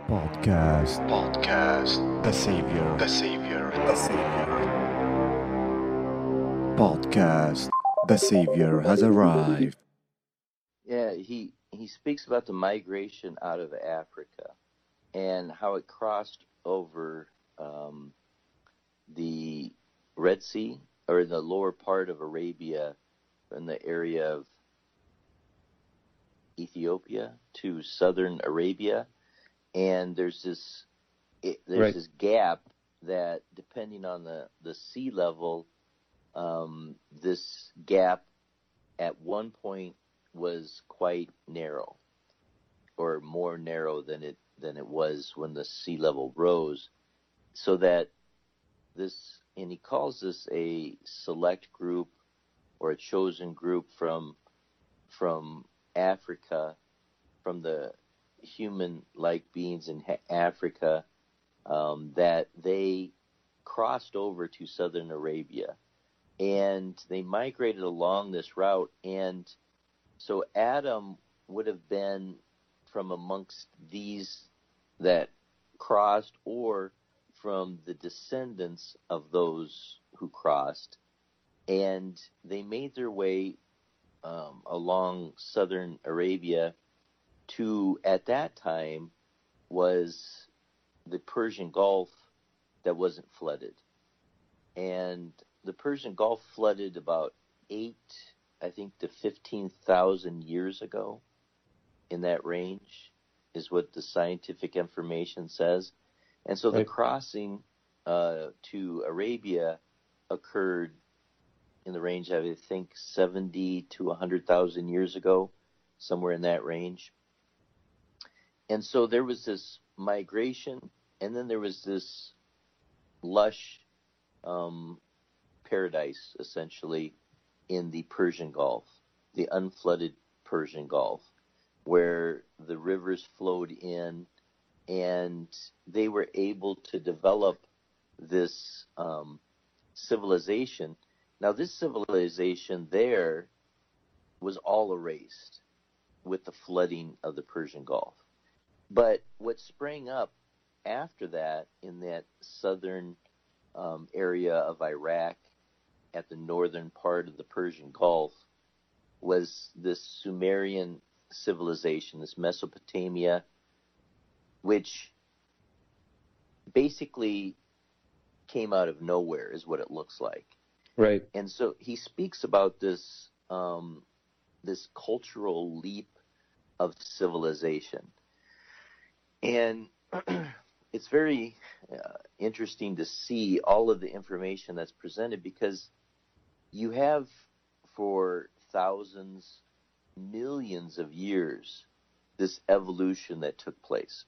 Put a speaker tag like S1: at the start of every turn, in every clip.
S1: Podcast. The Savior. The Savior. The Savior. Podcast. The Savior has arrived.
S2: Yeah, he speaks about the migration out of Africa and how it crossed over the Red Sea, or the lower part of Arabia, in the area of Ethiopia to southern Arabia, and there's this
S3: Right.
S2: this gap that, depending on the sea level, this gap at one point was quite narrow, or more narrow than it was when the sea level rose, so that and he calls this a select group, or a chosen group from Africa, from the human-like beings in Africa, that they crossed over to southern Arabia, and they migrated along this route. And so Adam would have been from amongst these that crossed, or from the descendants of those who crossed, and they made their way along southern Arabia to, at that time, was the Persian Gulf that wasn't flooded. And the Persian Gulf flooded about 15,000 years ago, in that range, is what the scientific information says. And so the
S3: Right.
S2: crossing to Arabia occurred in the range of, I think, 70 to 100,000 years ago, somewhere in that range. And so there was this migration, and then there was this lush paradise, essentially, in the Persian Gulf, the unflooded Persian Gulf, where the rivers flowed in, and they were able to develop this civilization. Now, this civilization there was all erased with the flooding of the Persian Gulf. But what sprang up after that, in that southern area of Iraq, at the northern part of the Persian Gulf, was this Sumerian civilization, this Mesopotamia, which basically came out of nowhere, is what it looks like.
S3: Right.
S2: And so he speaks about this this cultural leap of civilization, and it's very interesting to see all of the information that's presented, because you have, for thousands, millions of years, this evolution that took place.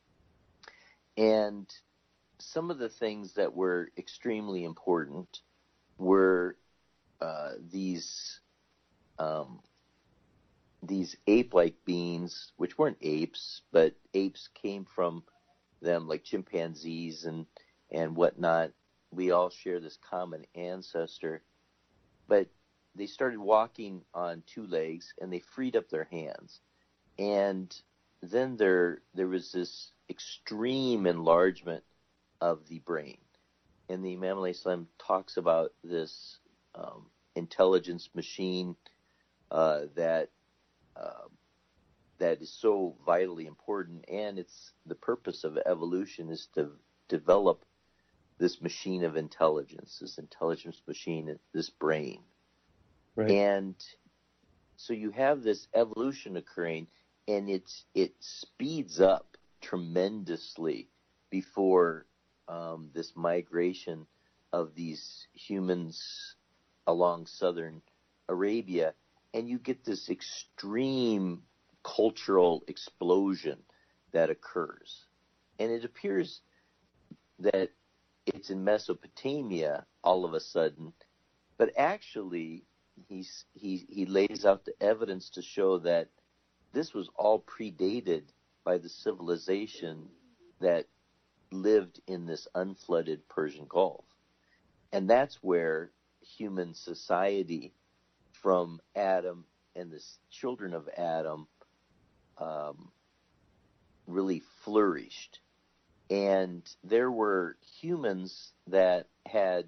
S2: And some of the things that were extremely important were these ape-like beings, which weren't apes, but apes came from them, like chimpanzees and whatnot. We all share this common ancestor, but they started walking on two legs, and they freed up their hands. And then there was this extreme enlargement of the brain. And the Imam alayhi salam talks about this intelligence machine that is so vitally important, and it's the purpose of evolution is to develop this machine of intelligence, this intelligence machine, this brain.
S3: Right.
S2: And so you have this evolution occurring, and it speeds up tremendously before this migration of these humans along southern Arabia, and you get this extreme cultural explosion that occurs. And it appears that it's in Mesopotamia all of a sudden, but actually he lays out the evidence to show that this was all predated by the civilization that lived in this unflooded Persian Gulf. And that's where human society, from Adam and the children of Adam, really flourished. And there were humans that had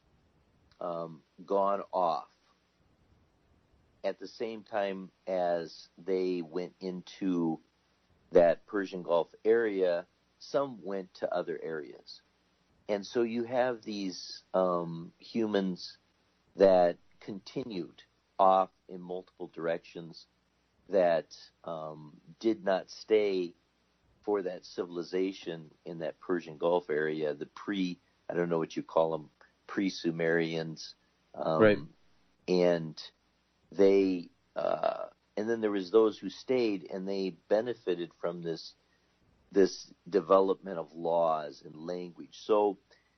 S2: gone off at the same time as they went into that Persian Gulf area. Some went to other areas. And so you have these humans that continued off in multiple directions, that did not stay for that civilization in that Persian Gulf area, I don't know what you call them, pre-Sumerians.
S3: Right.
S2: And they, and then there was those who stayed, and they benefited from this development of laws and language. So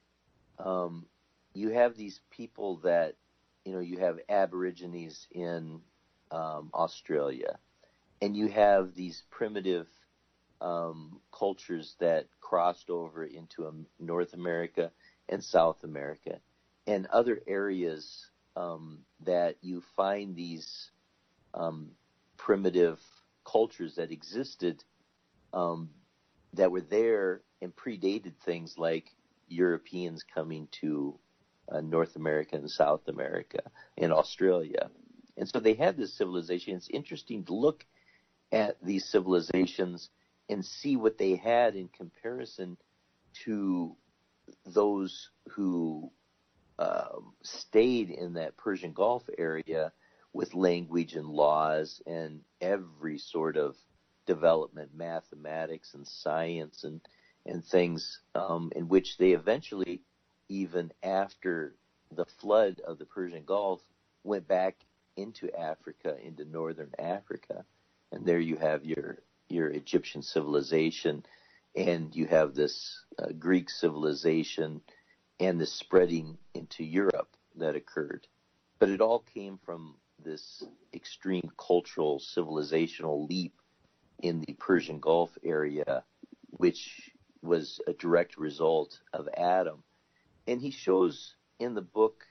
S2: you have these people that, you have Aborigines in Australia, and you have these primitive cultures that crossed over into North America and South America and other areas that you find these primitive cultures that existed, that were there and predated things like Europeans coming to North America and South America and Australia. And so they had this civilization. It's interesting to look at these civilizations and see what they had in comparison to those who stayed in that Persian Gulf area with language and laws and every sort of development, mathematics and science and things, in which they eventually, even after the flood of the Persian Gulf, went back into Africa, into northern Africa. And there you have your Egyptian civilization, and you have this Greek civilization, and the spreading into Europe that occurred. But it all came from this extreme cultural, civilizational leap in the Persian Gulf area, which was a direct result of Adam. And he shows in the book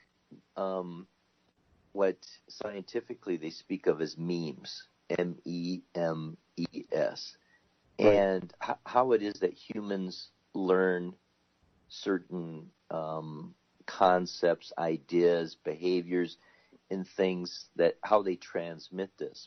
S2: what scientifically they speak of as memes, MEMES, and how it is that humans learn certain concepts, ideas, behaviors, and things, that how they transmit this.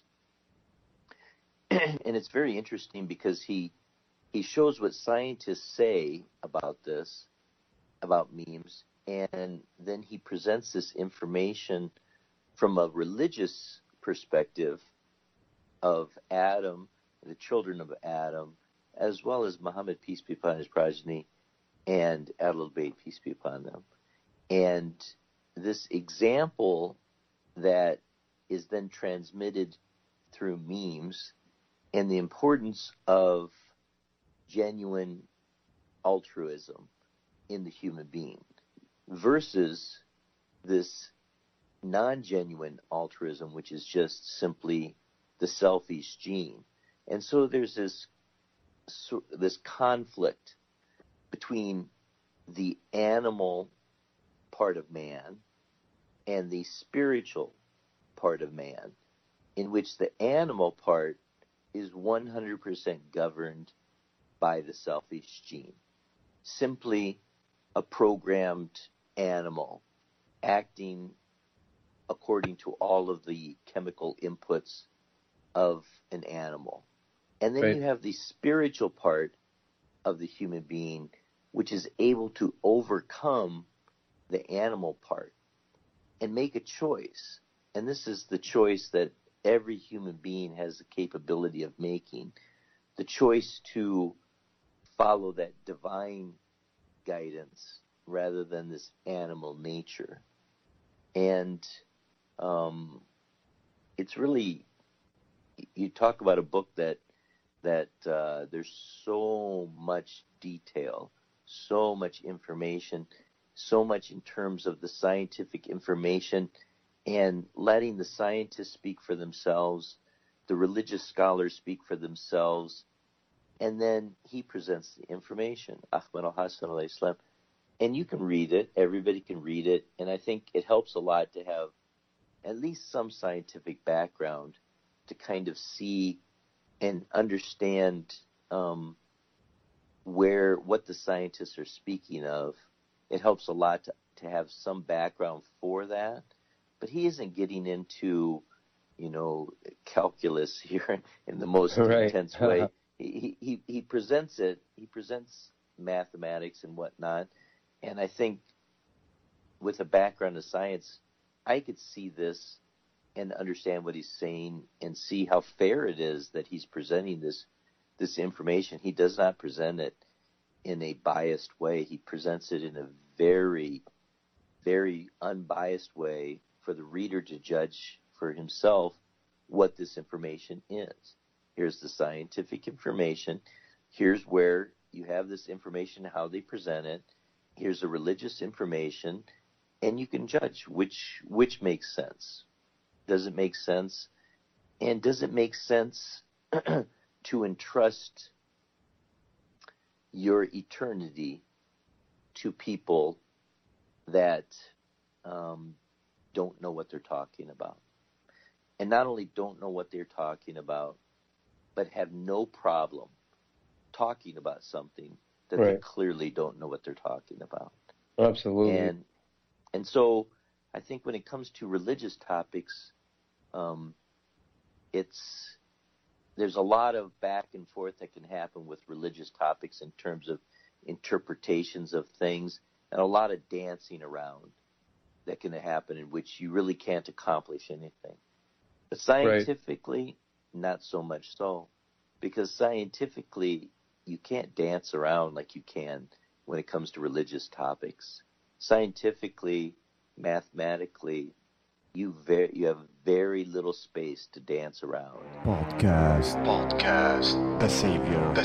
S2: And it's very interesting because he shows what scientists say about this, about memes, and then he presents this information from a religious perspective of Adam, the children of Adam, as well as Muhammad, peace be upon his progeny, and Ahlul Bayt, peace be upon them. And this example that is then transmitted through memes, and the importance of genuine altruism in the human being versus this non-genuine altruism, which is just simply the selfish gene. And so there's this conflict between the animal part of man and the spiritual part of man, in which the animal part is 100% governed by the selfish gene. Simply a programmed animal acting according to all of the chemical inputs of an animal. And then you have the spiritual part of the human being, which is able to overcome the animal part and make a choice. And this is the choice that every human being has the capability of making, the choice to follow that divine guidance rather than this animal nature. And it's really, you talk about a book that there's so much detail, so much information, so much in terms of the scientific information, and letting the scientists speak for themselves, the religious scholars speak for themselves, and then he presents the information, Ahmad al-Hassan alayhi salam, and you can read it, everybody can read it, and I think it helps a lot to have at least some scientific background to kind of see and understand what the scientists are speaking of. It helps a lot to have some background for that. But he isn't getting into, calculus here in the most intense way. He presents it. He presents mathematics and whatnot. And I think with a background of science, I could see this and understand what he's saying and see how fair it is that he's presenting this information. He does not present it in a biased way. He presents it in a very, very unbiased way for the reader to judge for himself what this information is. Here's the scientific information. Here's where you have this information, how they present it. Here's the religious information, and you can judge which makes sense. Does it make sense? And does it make sense to entrust your eternity to people that don't know what they're talking about? And not only don't know what they're talking about, but have no problem talking about something that they clearly don't know what they're talking about.
S3: Absolutely.
S2: And so I think when it comes to religious topics, there's a lot of back and forth that can happen with religious topics in terms of interpretations of things, and a lot of dancing around that can happen in which you really can't accomplish anything. But scientifically, not so much so, because scientifically you can't dance around like you can when it comes to religious topics. Scientifically, mathematically, you have very little space to dance around.
S1: Podcast. The Savior.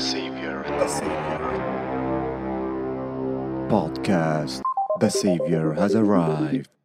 S1: Podcast. The Savior has arrived.